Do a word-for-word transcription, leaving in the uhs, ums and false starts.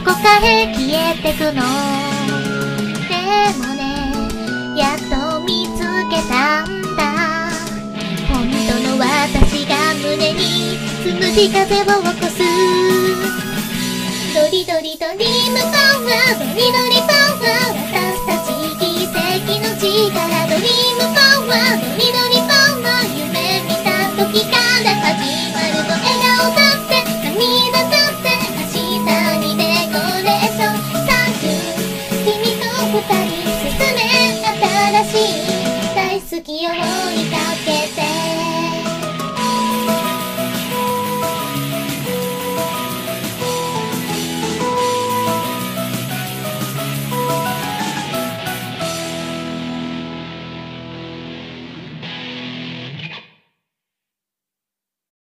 こかへ消えてくの。でもね、やっと見つけたんだ。本当の私が胸につむじ風を起こす。ドリドリドリームパワー、ドリドリパワー、私たち奇跡の力。ドリームパワー、ドリドリパワー、夢見た時から始まるの。笑顔だって涙だって明日にデコレーション。サンキュー君と二人進め新しい大好きを追いかけ